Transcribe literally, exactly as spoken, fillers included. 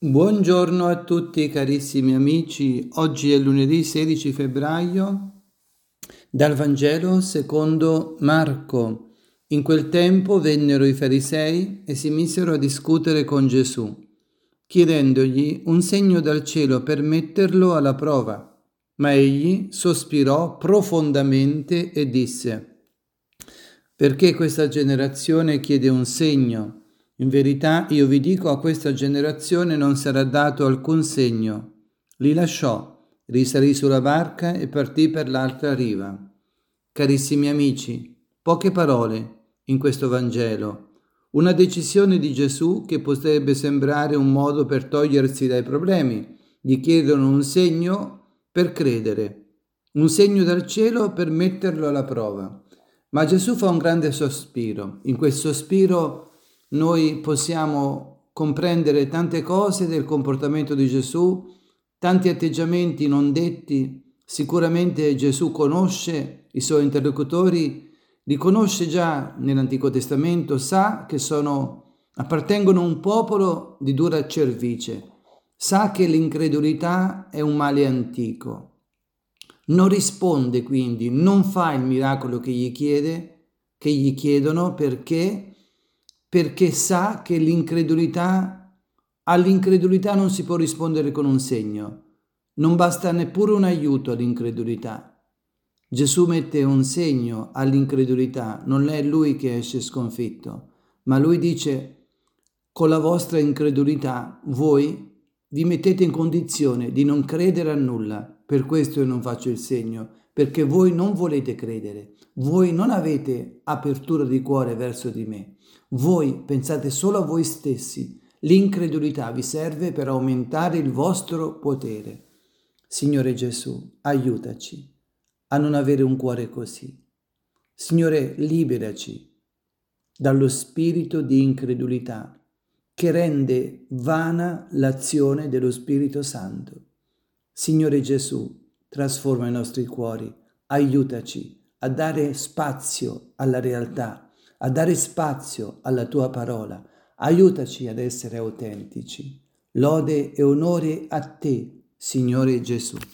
Buongiorno a tutti carissimi amici, oggi è lunedì sedici febbraio, dal Vangelo secondo Marco. In quel tempo vennero i farisei e si misero a discutere con Gesù, chiedendogli un segno dal cielo per metterlo alla prova. Ma egli sospirò profondamente e disse: «Perché questa generazione chiede un segno? In verità io vi dico, a questa generazione non sarà dato alcun segno». Li lasciò, risalì sulla barca e partì per l'altra riva. Carissimi amici, poche parole in questo Vangelo. Una decisione di Gesù che potrebbe sembrare un modo per togliersi dai problemi. Gli chiedono un segno per credere, un segno dal cielo per metterlo alla prova. Ma Gesù fa un grande sospiro. In quel sospiro noi possiamo comprendere tante cose del comportamento di Gesù, tanti atteggiamenti non detti. Sicuramente Gesù conosce i suoi interlocutori, li conosce già nell'Antico Testamento, sa che sono, appartengono a un popolo di dura cervice, sa che l'incredulità è un male antico. Non risponde quindi, non fa il miracolo che gli chiede, che gli chiedono, perché perché sa che l'incredulità, all'incredulità non si può rispondere con un segno, non basta neppure un aiuto all'incredulità. Gesù mette un segno all'incredulità, non è lui che esce sconfitto, ma lui dice: con la vostra incredulità voi vi mettete in condizione di non credere a nulla, per questo io non faccio il segno, perché voi non volete credere, voi non avete apertura di cuore verso di me, voi pensate solo a voi stessi, l'incredulità vi serve per aumentare il vostro potere. Signore Gesù, aiutaci a non avere un cuore così. Signore, liberaci dallo spirito di incredulità che rende vana l'azione dello Spirito Santo. Signore Gesù, trasforma i nostri cuori, aiutaci a dare spazio alla realtà, a dare spazio alla tua parola, aiutaci ad essere autentici. Lode e onore a te, Signore Gesù.